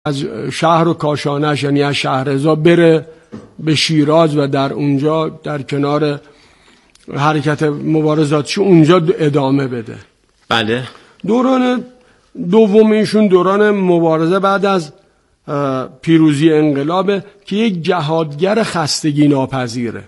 از شهر و کاشانش، یعنی از شهرضا بره به شیراز و در اونجا در کنار حرکت مبارزاتشو اونجا ادامه بده. بله. دوران دوم ایشون دوران مبارزه بعد از پیروزی انقلابه که یک جهادگر خستگی ناپذیره.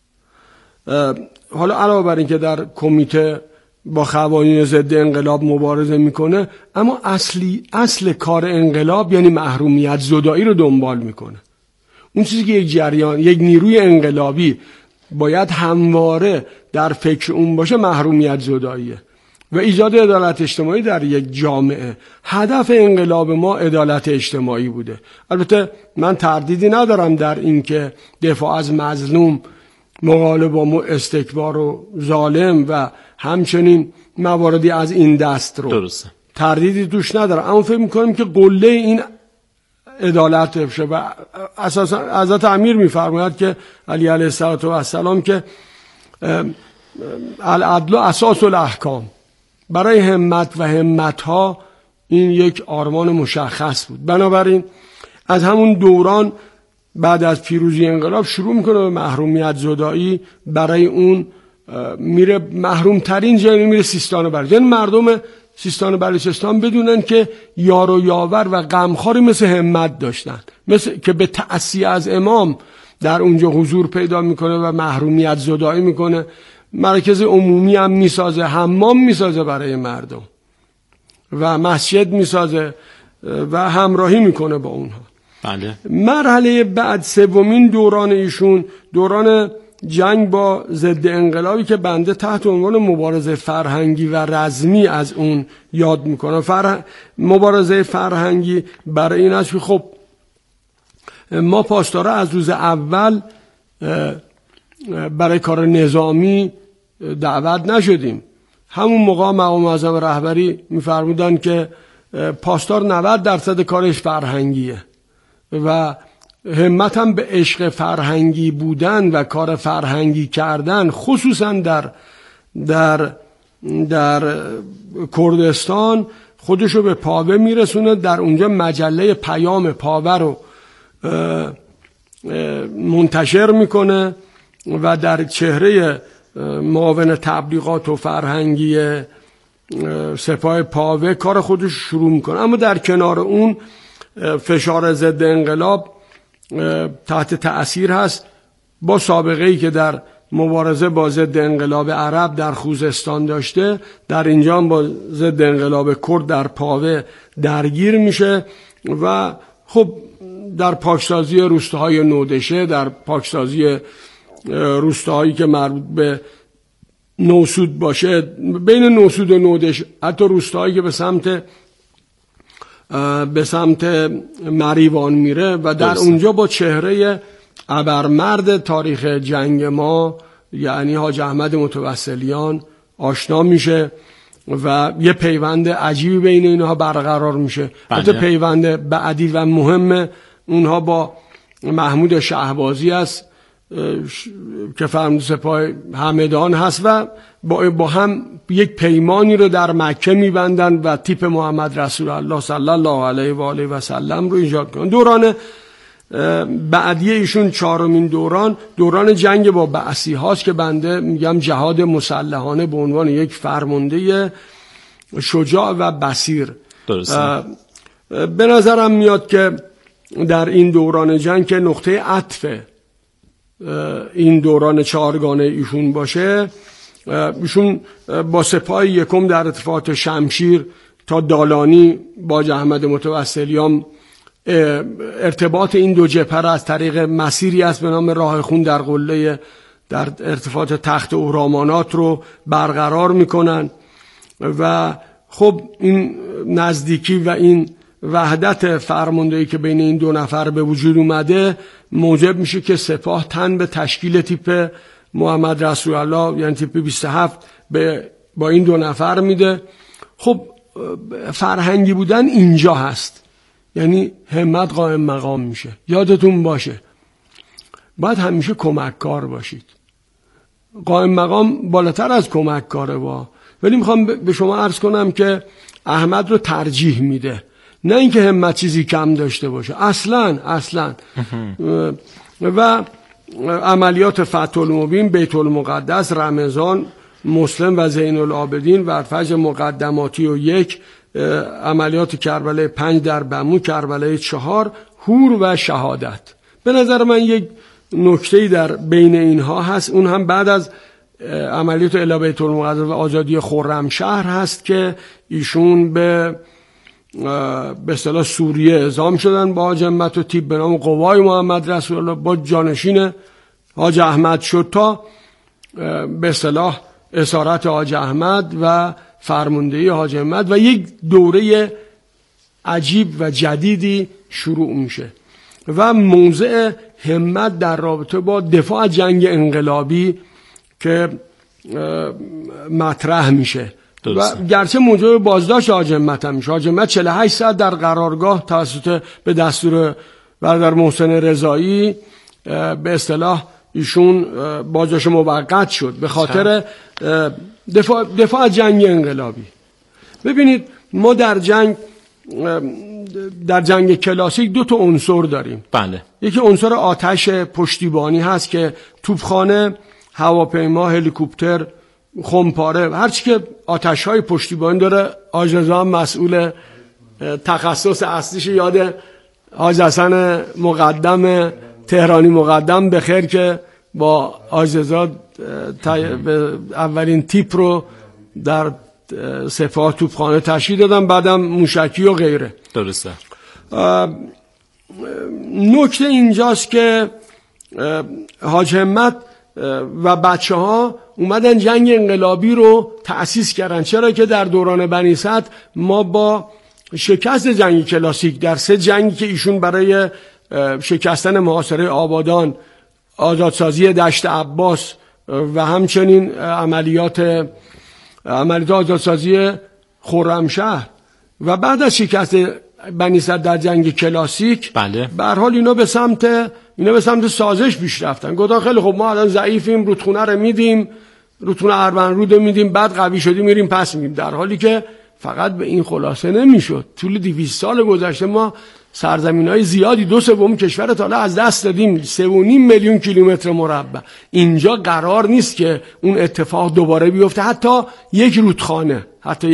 حالا علاوه بر این که در کمیته با قوانین ضد انقلاب مبارزه میکنه، اما اصل کار انقلاب یعنی محرومیت زدایی رو دنبال میکنه. اون چیزی که یک نیروی انقلابی باید همواره در فکر اون باشه محرومیت زداییه و ایجاد عدالت اجتماعی در یک جامعه. هدف انقلاب ما عدالت اجتماعی بوده. البته من تردیدی ندارم در این که دفاع از مظلوم، مقابله با استکبار و ظالم و همچنین مواردی از این دست رو درسته، تردیدی توش ندارم، اما فکر میکنم که قله این عدالت بشه و اساسا حضرت امیر میفرماید که علی علیه السلام که العدل اساس الاحکام، برای همت و همتها این یک آرمان مشخص بود. بنابراین از همون دوران بعد از پیروزی انقلاب شروع میکنه به محرومیت زدایی. برای اون میره محروم ترین جایی میره سیستان و بلوچستان. یعنی مردم سیستان و بلوچستان بدونن که یار و یاور و غمخواری مثل همت داشتن، مثل که به تأسی از امام در اونجا حضور پیدا میکنه و محرومیت زدایی میکنه. مرکز عمومی هم میسازه، حمام میسازه برای مردم و مسجد میسازه و همراهی میکنه با اونها. بله. مرحله بعد سومین دوران ایشون دوران جنگ با ضد انقلابی که بنده تحت عنوان مبارزه فرهنگی و رزمی از اون یاد میکنم. مبارزه فرهنگی برای این است که خب ما پاسدارا از روز اول برای کار نظامی دعوت نشدیم. همون موقع مقام معظم رهبری میفرمودن که پاسدار 90% کارش فرهنگیه و همت هم به عشق فرهنگی بودن و کار فرهنگی کردن، خصوصا در کردستان خودشو به پاوه میرسونه. در اونجا مجله پیام پاوه رو منتشر میکنه و در چهره معاون تبلیغات و فرهنگی سپاه پاوه کار خودش شروع میکنه. اما در کنار اون فشار ضد انقلاب تحت تأثیر هست، با سابقه ای که در مبارزه با ضد انقلاب عرب در خوزستان داشته، در اینجا هم با ضد انقلاب کرد در پاوه درگیر میشه و خب در پاکسازی روستاهای نودشه، در پاکسازی روستاهایی که مربوط به نوسود باشه، بین نوسود و نودش، حتی روستاهایی که به سمت مریوان میره و در اونجا با چهره ابرمرد تاریخ جنگ ما یعنی حاج احمد متوسلیان آشنا میشه و یه پیوند عجیبی بین اینها برقرار میشه. حتی پیوند بعدی و مهم اونها با محمود شهبازی است که فرمانده سپاه همدان هست و با هم یک پیمانی رو در مکه میبندن و تیپ محمد رسول الله صلی الله علیه و آله و سلم رو ایجاد کنن. دوران بعدی ایشون چهارمین دوران جنگ با بعثی هاست که بنده میگم جهاد مسلحانه به عنوان یک فرمانده شجاع و بصیر. درسته. به نظرم میاد که در این دوران جنگ که نقطه عطف این دوران چهارگانه ایشون باشه، ایشون با سپاه یکم در ارتفاعات شمشیر تا دالانی با احمد متوسلیان ارتباط این دو جبهه از طریق مسیری است به نام راه خون در قله در ارتفاعات تخت اهرامانات رو برقرار میکنن و خب این نزدیکی و این وحدت فرماندهی که بین این دو نفر به وجود اومده موجب میشه که سپاه تن به تشکیل تیپ محمد رسول الله یعنی تیپ 27 با این دو نفر میده. خب فرهنگی بودن اینجا هست، یعنی همت قائم مقام میشه. یادتون باشه باید همیشه کمک کار باشید. قائم مقام بالاتر از کمک کاره ولی میخوام به شما عرض کنم که احمد رو ترجیح میده. نه اینکه همت چیزی کم داشته باشه، اصلا و عملیات فتح المبین، بیت المقدس، رمضان، مسلم و زین العابدین، ورفج مقدماتی و 1، عملیات کربلای 5 در بمو، کربلای 4، هور و شهادت. به نظر من یک نکته‌ای در بین اینها هست، اون هم بعد از عملیات الی بیت المقدس و آزادی خرمشهر هست که ایشون به اصطلاح سوریه اعزام شدن با حاج همت و تیپ به نام قوای محمد رسول الله، با جانشین حاج احمد شد تا به اصطلاح اسارت حاج احمد و فرماندهی حاج همت و یک دوره عجیب و جدیدی شروع میشه و موضع همت در رابطه با دفاع از جنگ انقلابی که مطرح میشه درسته. و گرچه موجب بازداشت حاج همت هم میشه. حاج همت 48 ساعت در قرارگاه توسط به دستور برادر محسن رضایی به اصطلاح ایشون بازداشت موقت شد به خاطر دفاع از جنگ انقلابی. ببینید ما در جنگ کلاسیک 2 تا عنصر داریم. بله. یکی عنصر آتش پشتیبانی هست که توپخانه، هواپیما، هلیکوپتر، خمپاره، هرچی که آتش‌های پشتیبانی داره. حاج رضا هم مسئول تخصص اصلیش، یاد حاج حسن مقدم تهرانی مقدم به خیر که با حاج رضا اولین تیپ رو در سپاه توپخانه تشکیل دادن، بعدم موشکی و غیره. درسته. نکته اینجاست که حاج همت و بچه ها اومدن جنگ انقلابی رو تأسیس کردن. چرا که در دوران بنی صدر ما با شکست جنگ کلاسیک در 3 جنگی که ایشون برای شکستن محاصره آبادان، آزادسازی دشت عباس و همچنین عملیات آزادسازی خرمشهر و بعد از شکست بنی صدر در جنگ کلاسیک، بله، به هر حال اینا به سمت سازش پیش رفتن. گفتن خیلی خب ما الان ضعیفیم، رودخونه رو میدیم، رودخونه اروند رو میدیم، بعد قوی شدیم میریم پس میدیم. در حالی که فقط به این خلاصه نمیشد. طول 200 سال گذشته ما سرزمین‌های زیادی، 2/3 کشور تا حالا از دست دادیم، 3.5 میلیون کیلومتر مربع. اینجا قرار نیست که اون اتفاق دوباره بیفته، حتی یک رودخانه.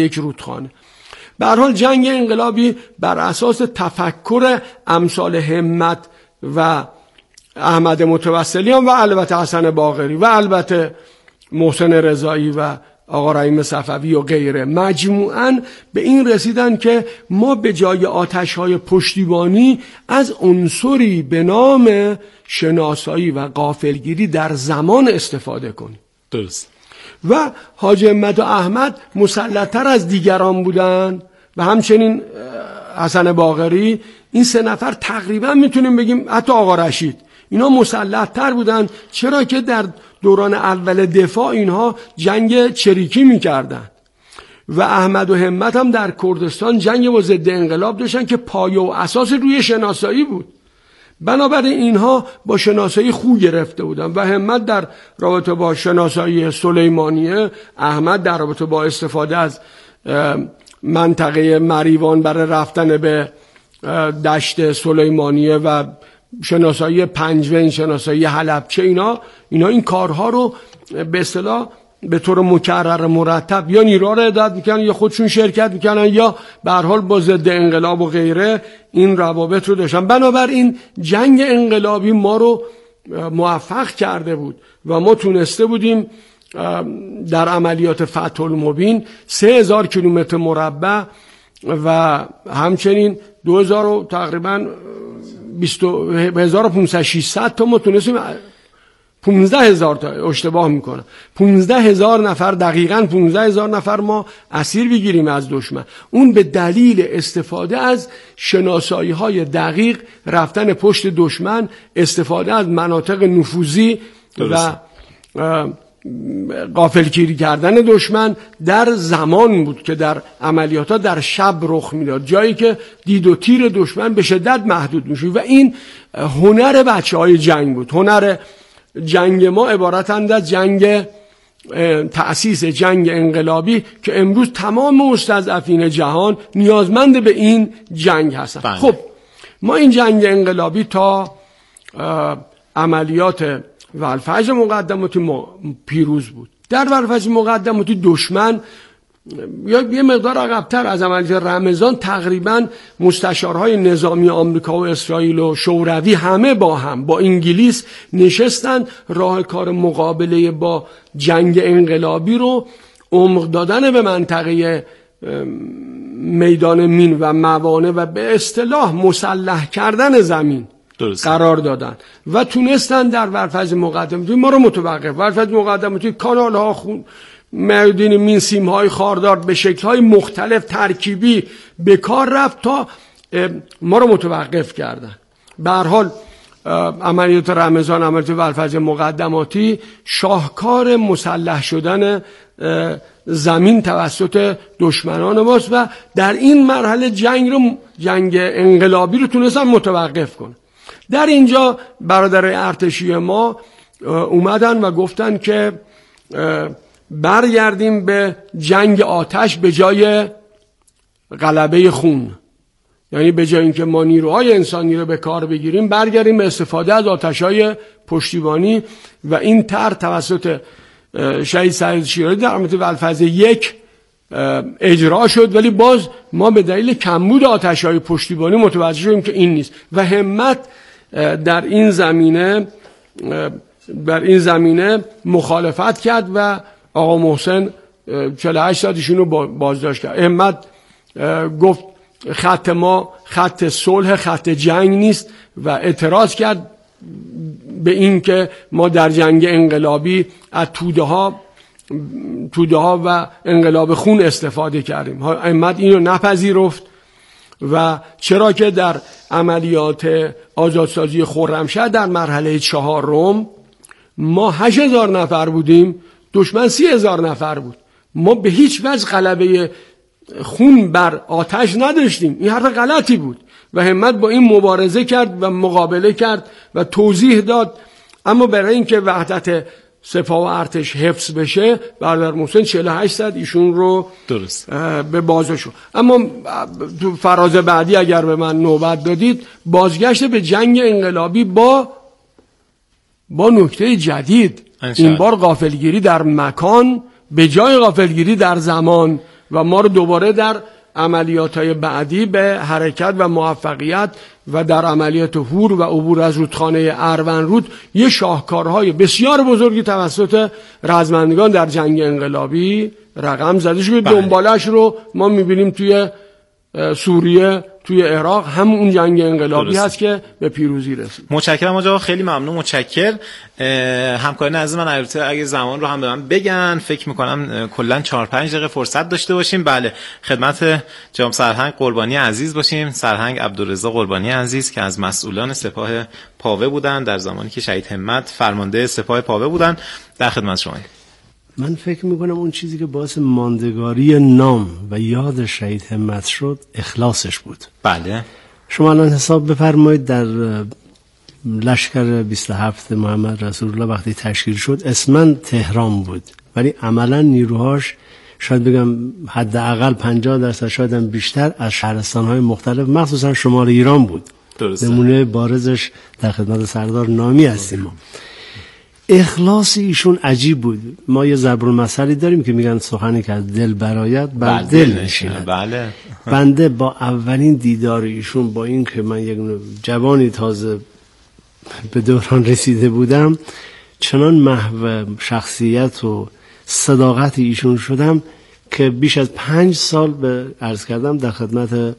به هر حال جنگ انقلابی بر اساس تفکر امثال همت و احمد متوسلیان و البته حسن باقری و البته محسن رضایی و آقا رحیم صفوی و غیره، مجموعاً به این رسیدن که ما به جای آتش‌های پشتیبانی از عنصری به نام شناسایی و غافلگیری در زمان استفاده کنیم. درست. و حاج همت و احمد مسلط‌تر از دیگران بودن و همچنین حسن باقری. این 3 نفر تقریبا میتونیم بگیم، حتی آقا رشید، اینا مسلط‌تر بودن. چرا که در دوران اول دفاع اینها جنگ چریکی میکردن و احمد و همت هم در کردستان جنگ با ضد انقلاب داشتن که پایه و اساس روی شناسایی بود. بنابراین اینها با شناسایی خوب گرفته بودن و همت در رابطه با شناسایی سلیمانیه، احمد در رابطه با استفاده از منطقه مریوان برای رفتن به دشت سلیمانیه و شناسایی پنجوین، شناسایی حلبچه، اینا این کارها رو به اصطلاح به طور مکرر مرتب یا نیروها رو هدایت میکنن یا خودشون شرکت میکنن یا به هر حال با ضد انقلاب و غیره این روابط رو داشتن. بنابراین جنگ انقلابی ما رو موفق کرده بود و ما تونسته بودیم در عملیات فتح المبین 3000 کیلومتر مربع و همچنین 2000 تقریبا 1500 تا ما تونستیم 15,000 تا، اشتباه میکنم، 15,000 نفر، دقیقاً 15,000 نفر ما اسیر بگیریم از دشمن. اون به دلیل استفاده از شناسایی های دقیق، رفتن پشت دشمن، استفاده از مناطق نفوذی و غافلگیری کردن دشمن در زمان بود که در عملیات‌ها در شب رخ میداد، جایی که دید و تیر دشمن به شدت محدود میشه و این هنر بچه‌های جنگ بود. هنر جنگ ما عبارتند از جنگ تأسیس جنگ انقلابی که امروز تمام مستضعفین جهان نیازمند به این جنگ هستند. بله. خب ما این جنگ انقلابی تا عملیات ولفجر مقدماتی پیروز بود. در ولفجر مقدماتی دشمن یا یه مقدار عقب‌تر از عملیات رمضان تقریبا مستشارهای نظامی آمریکا و اسرائیل و شوروی همه با هم با انگلیس نشستن راه کار مقابله با جنگ انقلابی رو عمق دادن به منطقه میدان مین و موانع و به اصطلاح مسلح کردن زمین درست قرار دادن و تونستن در ولفجر مقدماتی ما رو متوقف. ولفجر مقدماتی کانال ها میدان مین سیم های خاردار به شکل های مختلف ترکیبی به کار رفت تا ما رو متوقف کردن. به هر حال عملیات رمضان، عملیات ولفجر مقدماتی شاهکار مسلح شدن زمین توسط دشمنان ماست و در این مرحله جنگ انقلابی رو تونستن متوقف کنن. در اینجا برادرای ارتشی ما اومدن و گفتن که برگردیم به جنگ آتش به جای غلبه خون، یعنی به جای اینکه ما نیروهای انسانی رو به کار بگیریم برگردیم به استفاده از آتش‌های پشتیبانی و این طرح توسط شهید سعید شیرازی در عملیات ولفجر 1 اجرا شد، ولی باز ما به دلیل کمبود آتش‌های پشتیبانی متوجه شدیم که این نیست و همت در این زمینه مخالفت کرد و آقا محسن 48 ساعت ایشون رو بازداشت کرد. همت گفت خط ما خط صلح، خط جنگ نیست و اعتراض کرد به این که ما در جنگ انقلابی از توده ها و انقلاب خون استفاده کردیم. همت اینو نپذیرفت و چرا که در عملیات آزادسازی خرمشهر در مرحله 4 ما 8000 نفر بودیم، دشمن 30,000 نفر بود. ما به هیچ وجه غلبه خون بر آتش نداشتیم. این حرف غلطی بود و همت با این مبارزه کرد و مقابله کرد و توضیح داد. اما برای اینکه وحدت سپاه و ارتش حفظ بشه برادر محسن 48 ساعت ایشون رو درست به بازداشت شد. اما تو فراز بعدی اگر به من نوبت دادید بازگشت به جنگ انقلابی با نکته جدید، این بار غافلگیری در مکان به جای غافلگیری در زمان و ما رو دوباره در عملیات‌های بعدی به حرکت و موفقیت و در عملیات هور و عبور از رودخانه اروند رود یه شاهکارهای بسیار بزرگی توسط رزمندگان در جنگ انقلابی رقم زده شد. دنبالش رو ما می‌بینیم توی سوریه، توی عراق، هم اون جنگ انقلابی هست که به پیروزی رسید. متشکرم آقا، خیلی ممنون. متشکر. همکاران عزیز من البته اگه زمان رو هم به من بگن فکر میکنم کلا 4-5 دقیقه فرصت داشته باشیم. بله، خدمت جناب سرهنگ قربانی عزیز باشیم، سرهنگ عبدالرضا قربانی عزیز که از مسئولان سپاه پاوه بودن در زمانی که شهید همت فرمانده سپاه پاوه بودن. در خدمت شما. من فکر میکنم اون چیزی که باعث ماندگاری نام و یاد شهید همت شد اخلاصش بود. بله. شما الان حساب بفرمایید در لشکر 27 محمد رسول الله وقتی تشکیل شد اسمن تهران بود، ولی عملا نیروهاش شاید بگم حداقل 50% شاید هم بیشتر از شهرستان‌های مختلف مخصوصا شمال ایران بود. درسته. نمونه بارزش در خدمت سردار نامی هستیم ما. اخلاص ایشون عجیب بود. ما یه ضرب المثلی داریم که میگن سخنی که از دل برآید بر دل نشیند. بله. بنده با اولین دیدار ایشون، با این که من یک جوانی تازه به دوران رسیده بودم، چنان محو شخصیت و صداقت ایشون شدم که بیش از 5 سال به عرض کردم در خدمت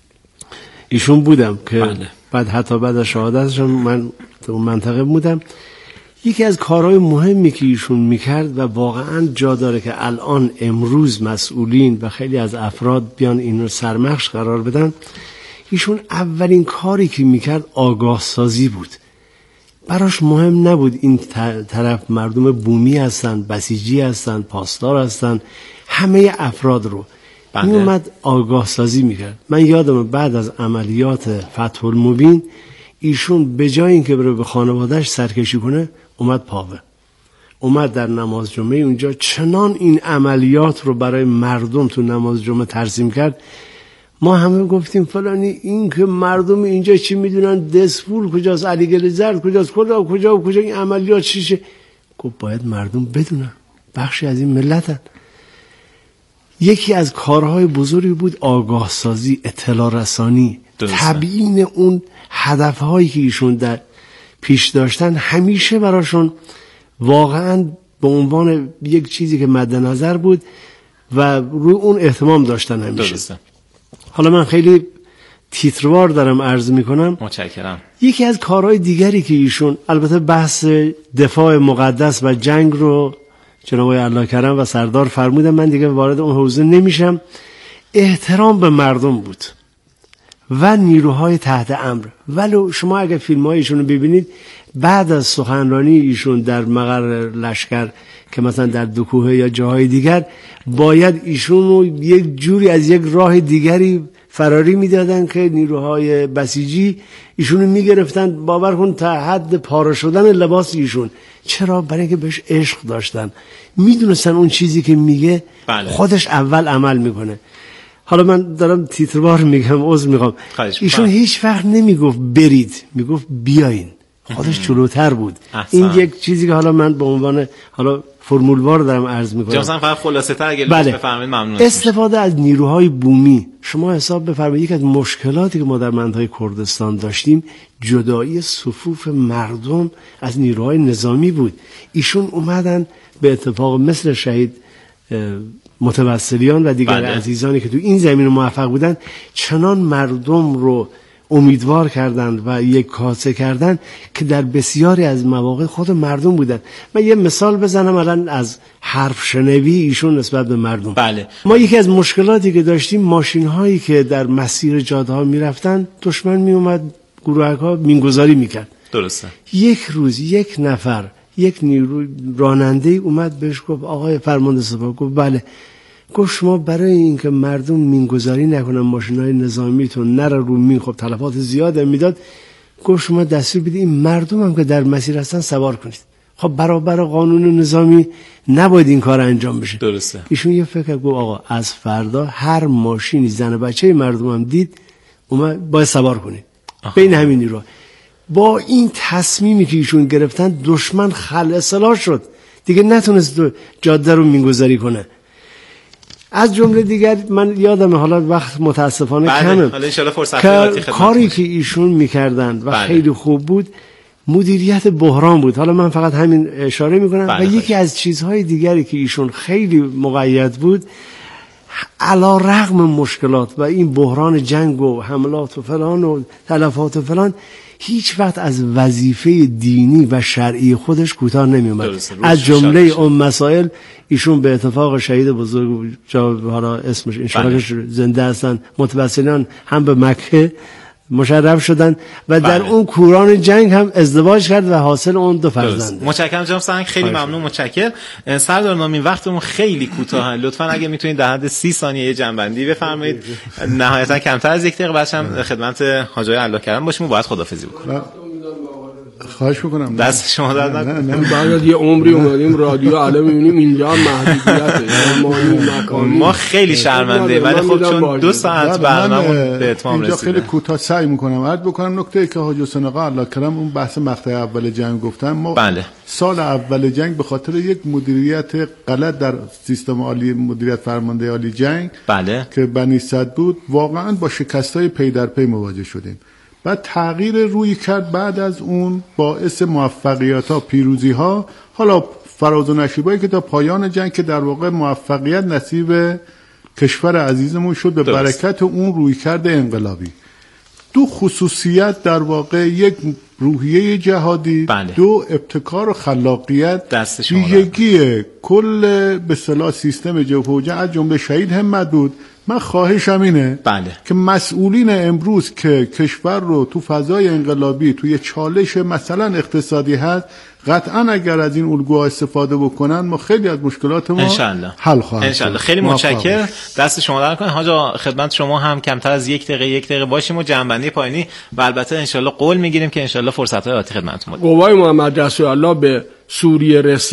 ایشون بودم که بله. بعد حتی بعد از شهادتشون من تو منطقه بودم. یکی از کارهای مهمی که ایشون میکرد و واقعا جا داره که الان امروز مسئولین و خیلی از افراد بیان این رو سرمخش قرار بدن، ایشون اولین کاری که میکرد آگاه سازی بود. براش مهم نبود این طرف مردم بومی هستن، بسیجی هستن، پاسدار هستن، همه افراد رو این اومد آگاه سازی میکرد. من یادم بعد از عملیات فتح المبین ایشون به جای اینکه بره به خانواده‌اش سرکشی کنه اومد پاوه، اومد در نماز جمعه اونجا چنان این عملیات رو برای مردم تو نماز جمعه ترسیم کرد، ما همه گفتیم فلانی این که مردم اینجا چی میدونن، دسپول کجاست، علیگل زرد کجاست، کجا این عملیات چیشه. گفت باید مردم بدونن، بخشی از این ملتن. یکی از کارهای بزرگی بود آگاه سازی، اطلاع رسانی، تبیین اون هدفهایی که ایشون در پیش داشتن همیشه براشون واقعا به عنوان یک چیزی که مد نظر بود و روی اون اهتمام داشتن همیشه. درسته. حالا من خیلی تیتروار دارم عرض میکنم. متشکرم. یکی از کارهای دیگری که ایشون، البته بحث دفاع مقدس و جنگ رو جناب الله کرم و سردار فرمودن، من دیگه وارد اون حوزه نمیشم. احترام به مردم بود و نیروهای تحت امر. ولو شما اگه فیلم‌های ایشون رو ببینید، بعد از سخنرانی ایشون در مقر لشکر که مثلا در دکوه یا جاهای دیگر، باید ایشون رو یک جوری از یک راه دیگری فراری میدادن که نیروهای بسیجی ایشون رو میگرفتن، باور کن تا حد پاره شدن لباس ایشون. چرا؟ برای اینکه بهش عشق داشتن، میدونستن اون چیزی که میگه خودش اول عمل میکنه. حالا من دارم تیتروار میگم، عذر میخوام. ایشون هیچ وقت نمیگفت برید، میگفت بیاین. خودش جلوتر بود. این یک چیزی که حالا من به عنوان حالا فرمولوار دارم عرض میکنم. مثلا فقط خلاصه تر اگه لطف بفرمایید ممنون. استفاده از نیروهای بومی. شما حساب بفرمایید یک از مشکلاتی که ما در منطقه کردستان داشتیم جدایی صفوف مردم از نیروهای نظامی بود. ایشون اومدن به اتفاق مثل شهید متوسلیان و دیگر عزیزانی که تو این زمین موفق بودن، چنان مردم رو امیدوار کردند و یک کاسه کردند که در بسیاری از مواقع خود مردم بودند. من یه مثال بزنم الان از حرف شنوی ایشون نسبت به مردم. ما یکی از مشکلاتی که داشتیم، ماشین هایی که در مسیر جاده ها می رفتن، دشمن می اومد گروهک ها مینگذاری می کرد. درسته. یک روز یک نفر، یک نیروی راننده اومد بهش گفت آقای فرمانده سپاه، گفت بله. گفت شما برای اینکه مردم مینگذاری نکنن ماشین‌های نظامیتون نره رو مین، خب تلفات زیاد میداد، گفت شما دستور بدید این مردم هم که در مسیر هستن سوار کنید. خب برابر قانون نظامی نباید این کار انجام بشه. درسته. ایشون یه فکر گفت آقا از فردا هر ماشینی زن و بچه مردم هم دید اومد باید سوار کنید. بین همین نیرو. با این تصمیمی که ایشون گرفتن، دشمن خلع شد دیگه، نتونست جاده رو مینگذاری کنه. از جمله دیگر من یادم، حالا وقت متاسفانه کمه، حالا ان شاءالله فرصت کاری که ایشون میکردن و خیلی خوب بود، مدیریت بحران بود. حالا من فقط همین اشاره میکنم. و یکی از چیزهای دیگری که ایشون خیلی مقید بود، علی رغم مشکلات و این بحران جنگ و حملات و فلان و تلفات و فلان، هیچ وقت از وظیفه دینی و شرعی خودش کوتاه نمیومد. از جمله اون مسائل ایشون به اتفاق شهید بزرگ حالا اسمش انشاءالله زنده هستن، متوسلیان، هم به مکه مشرف شدن و در اون کوران جنگ هم ازدواج کرد و حاصل اون 2 فرزند. متشکرم جناب سرهنگ، خیلی ممنون. متشکرم سردار نامی، وقتمون خیلی کوتاه، لطفاً اگه میتونید در حد 30 ثانیه یه جنبندی بفرمایید، نهایتا کمتر از 1 دقیقه، بعدش هم خدمت حاج الله کرم باشیم و باید خداحافظی بکنیم. خواهش میکنم. دست شما درد نکنه. بعد از یه عمری اومدیم رادیو الان میبینیم اینجا محدودیت زمانی مکانی. ما خیلی شرمنده، ولی خب چون 2 ساعت برنامه به اتمام رسیده، خیلی کوتاه سعی میکنم عرض بکنم. نکته ای که حاج حسین آقا الله کرم اون بحث مقطع اول جنگ گفتن، ما سال اول جنگ به خاطر یک مدیریت غلط در سیستم عالی مدیریت فرمانده عالی جنگ که بنی صد بود، واقعا با شکست‌های پی در پی مواجه شدیم. بعد تغییر روی کرد بعد از اون باعث موفقیت‌ها، پیروزی‌ها، حالا فراز و نشیبایی که تا پایان جنگ که در واقع موفقیت نصیب کشور عزیزمون شد به برکت اون روی کرد انقلابی. 2 خصوصیت در واقع، یک روحیه جهادی، 2 ابتکار و خلاقیت، ویژگی کل به اصطلاح سیستم جوفوجه از جمله شهید همت بود. من خواهشم اینه که مسئولین امروز که کشور رو تو فضای انقلابی توی چالش مثلا اقتصادی هست، قطعا اگر از این الگوها استفاده بکنن، ما خیلی از مشکلات ما حل خواهد شد. خیلی متشکرم، دست شما در کنه. حاج خدمت شما هم کمتر از 1 دقیقه باشیم و جنبندی پایانی و البته ان شاء الله قول میگیریم که ان شاء الله فرصت‌های آتی خدمتتون باشه. قوای محمد رسول الله به سوریه رسید،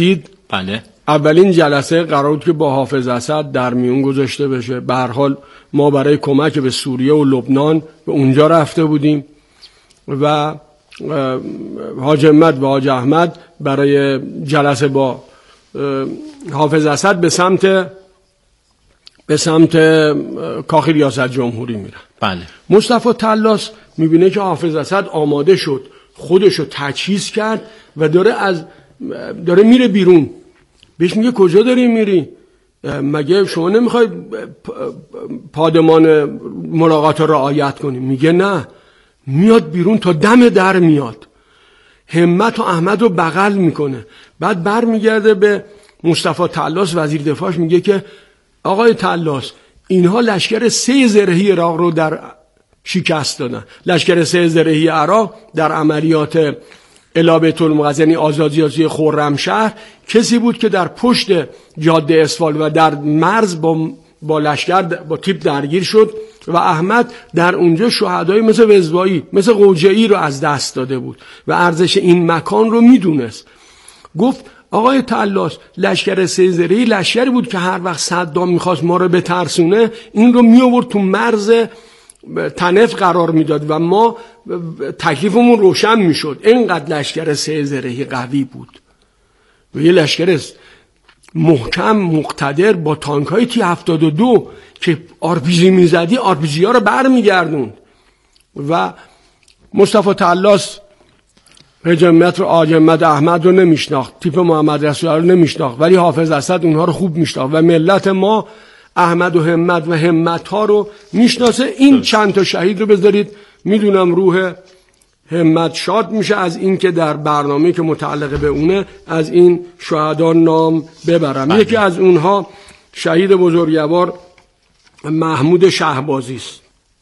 بله. اولین جلسه قرار بود که با حافظ اسد در میون گذاشته بشه. به هر حال ما برای کمک به سوریه و لبنان به اونجا رفته بودیم و حاج همت و حاج احمد برای جلسه با حافظ اسد به سمت کاخ ریاست جمهوری میرن. بله. مصطفی طلاس میبینه که حافظ اسد آماده شد، خودشو تجهیز کرد و داره میره بیرون. بهش میگه کجا داری میری؟ مگه شما نمیخوای پادمان ملاقات رو رعایت کنی؟ میگه نه. میاد بیرون تا دم در میاد، همت و احمد رو بغل میکنه. بعد بر میگرده به مصطفی طلاس وزیر دفاعش، میگه که آقای طلاس اینها لشکر 3 زرهی عراق رو در شکست دادن. لشکر 3 زرهی عراق در عملیات الابیت المقدس یعنی آزادیازی خرمشهر کسی بود که در پشت جاده اسفال و در مرز با لشکر با تیپ درگیر شد و احمد در اونجا شهدای مثل وزوایی مثل قوجه‌ای رو از دست داده بود و ارزش این مکان رو میدونست. گفت آقای طلاس لشکر 3 زرهی لشکری بود که هر وقت صدام میخواست ما رو بترسونه این رو میآورد تو مرز تنف قرار میداد و ما تکلیفمون روشن میشد. اینقدر لشکر 3 زرهی قوی بود و یه لشکر محکم مقتدر با تانک‌های تی 72 که آرپیجی میزدی آرپیجی ها رو بر میگردوند. و مصطفی طلاس حجمت رو آجمت احمد رو نمیشناخت، تیپ محمد رسول رو نمیشناخت، ولی حافظ اسد اونها رو خوب میشناخت و ملت ما احمد و همت ها رو میشناسه. این چند تا شهید رو بذارید، میدونم روح همت شاد میشه از این که در برنامه که متعلق به اونه از این شهدا نام ببرم. یکی از اونها شهید بزرگوار محمود شهبازی است.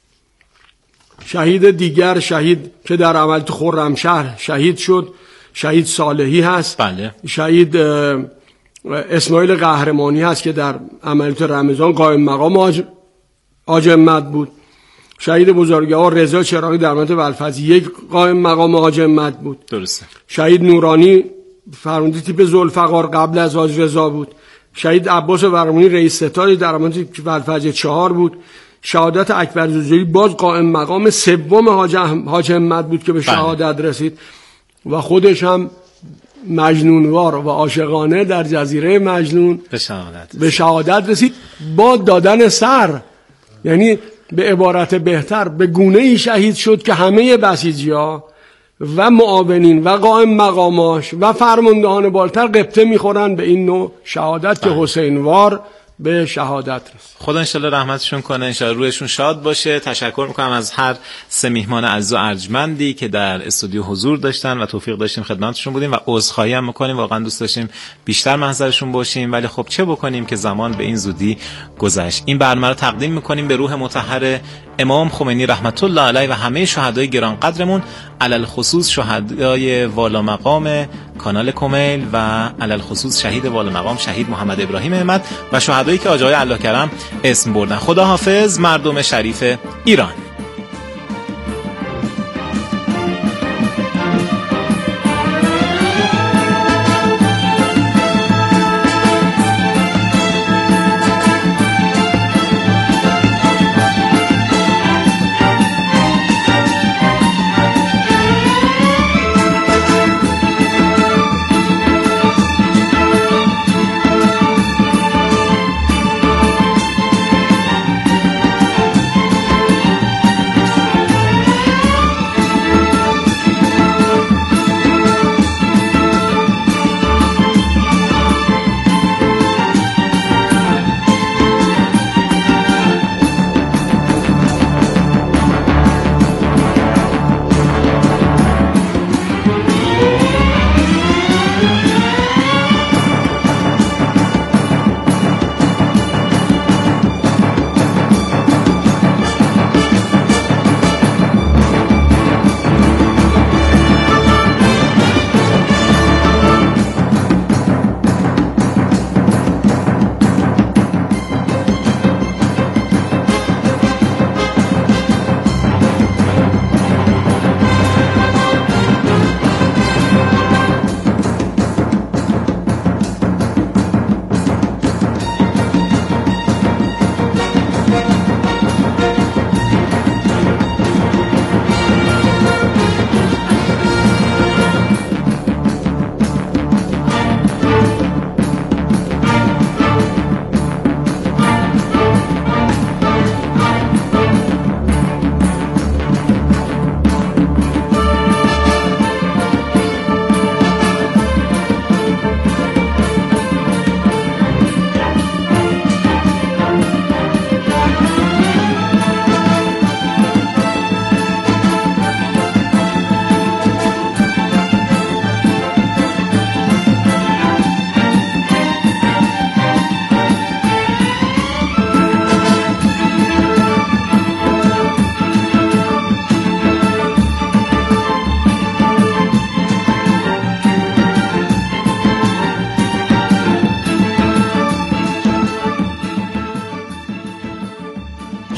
شهید دیگر شهید که در عملیات خرمشهر شهید شد شهید صالحی هست. بله. شهید اسماعیل قهرمانی هست که در عملیات رمضان قائم مقام حاج همت بود. شهید بزرگوار رضا چراغی در عملیات والفجر 1 قائم مقام حاج همت بود. درسته. شهید نورانی فرمانده تیپ ذوالفقار قبل از حاج رضا بود. شهید عباس ورمونی رئیس ستاد در عملیات والفجر 4 بود. شهادت اکبر زوزوری باز قائم مقام 3 حاج همت بود که به شهادت رسید و خودش هم مجنونوار و عاشقانه در جزیره مجنون به شهادت رسید با دادن سر. یعنی به عبارت بهتر به گونه‌ای شهید شد که همه بسیجی‌ها و معاونین و قائم مقاماش و فرماندهان بالاتر قبطه میخورن به این نوع شهادت که حسینوار به شهادت رسید. خدا انشالله رحمتشون کنه، انشالله روحشون شاد باشه. تشکر میکنم از هر 3 میهمان عزیز و ارجمندی که در استودیو حضور داشتن و توفیق داشتیم خدمتشون بودیم و عذرخواهی هم میکنیم، واقعا دوست داشتیم بیشتر محضرشون باشیم ولی خب چه بکنیم که زمان به این زودی گذشت. این برنامه رو تقدیم میکنیم به روح مطهر امام خمینی رحمت الله علیه و همه شهدای گرانقدرمون، علل خصوص شهدای والا مقام کانال کمیل و علل خصوص شهید والا مقام شهید محمد ابراهیم همت و شهدایی که آقای الله کرم اسم بردن. خدا حافظ مردم شریف ایران.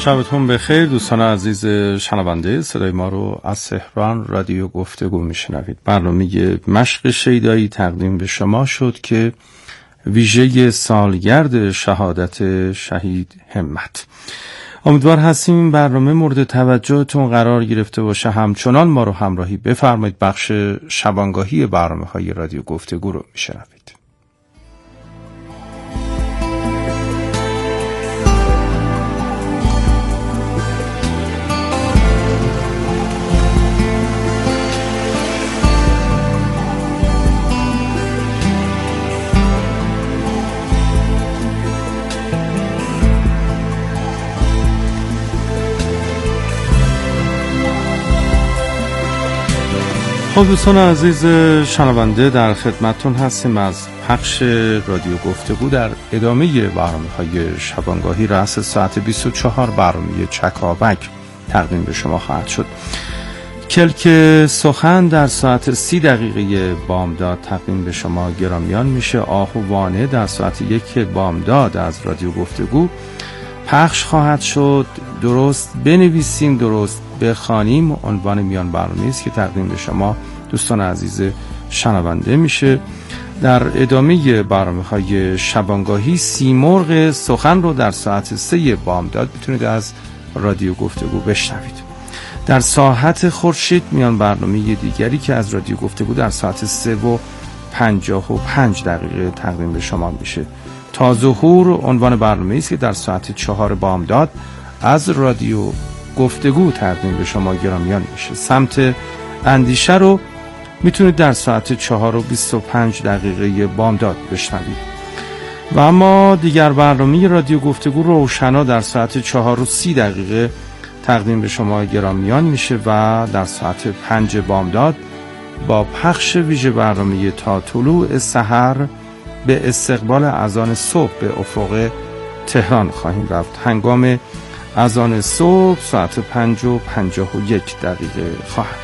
شبتون بخیر دوستان عزیز شنونده. صدای ما رو از تهران رادیو گفتگو میشنوید. برنامه مشق شیدایی تقدیم به شما شد که ویژه سالگرد شهادت شهید همت. امیدوار هستیم این برنامه مورد توجهتون قرار گرفته باشه. همچنان ما رو همراهی بفرمایید. بخش شبانگاهی برنامه‌های رادیو گفتگو رو میشنوید. خب دوستان عزیز شنونده، در خدمتتون هستیم از پخش رادیو گفتگو در ادامه برنامه‌های شبانگاهی. رأس ساعت 24 برنامه چکاوک تقدیم به شما خواهد شد. کلک سخن در ساعت 30 دقیقه بامداد تقدیم به شما گرامیان میشه. آهوانه در ساعت 1 بامداد از رادیو گفتگو پخش خواهد شد. درست بنویسیم درست بخوانیم عنوان میان برنامه است که تقدیم به شما دوستان عزیز شنونده میشه. در ادامه برنامه‌های شبانگاهی سیمرغ سخن رو در ساعت 3 بامداد میتونید از رادیو گفتگو بشنوید. در ساعت خورشید میان برنامه دیگری که از رادیو گفتگو در ساعت 3:55 دقیقه تقدیم به شما میشه. تا ظهور عنوان برنامه است که در ساعت 4 بامداد از رادیو گفتگو تقدیم به شما گرامیان میشه. سمت اندیشه رو میتونید در ساعت 4:25 دقیقه بامداد بشنوید. و اما دیگر برنامه رادیو گفتگو روشنا در ساعت 4:30 دقیقه تقدیم به شما گرامیان میشه و در ساعت 5 بامداد با پخش ویژه برنامه تا طلوع سحر به استقبال اذان صبح به افق تهران خواهیم رفت. هنگام اذان صبح ساعت 5:51 دقیقه خواهد.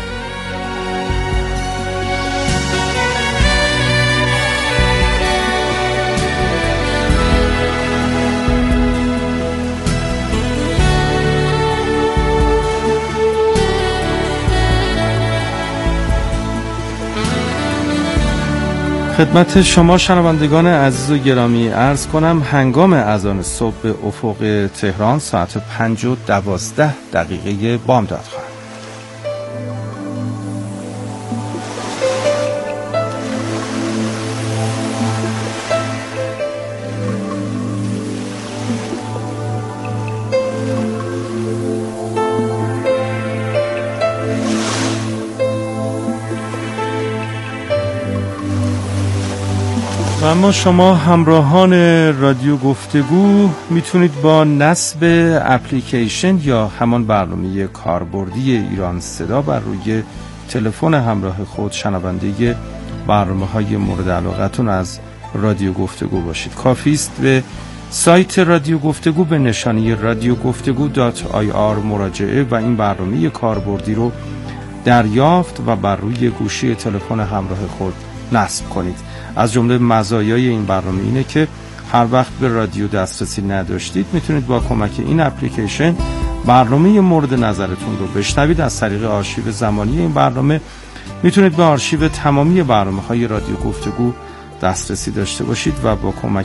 خدمت شما شنوندگان عزیز و گرامی عرض کنم هنگام اذان صبح به افق تهران ساعت 5:12 دقیقه بامداد خواهد. و اما شما همراهان رادیو گفتگو میتونید با نصب اپلیکیشن یا همان برنامه کاربردی ایران صدا بر روی تلفن همراه خود شنونده برنامه‌های مورد علاقتون از رادیو گفتگو باشید. کافی است به سایت رادیو گفتگو به نشانی radiogoftegu.ir مراجعه و این برنامه کاربردی رو دریافت و بر روی گوشی تلفن همراه خود نصب کنید. از جمله مزایای این برنامه اینه که هر وقت به رادیو دسترسی نداشتید میتونید با کمک این اپلیکیشن برنامه مورد نظرتون رو بشنوید. از طریق آرشیو زمانی این برنامه میتونید به آرشیو تمامی برنامه‌های رادیو گفتگو دسترسی داشته باشید و با کمک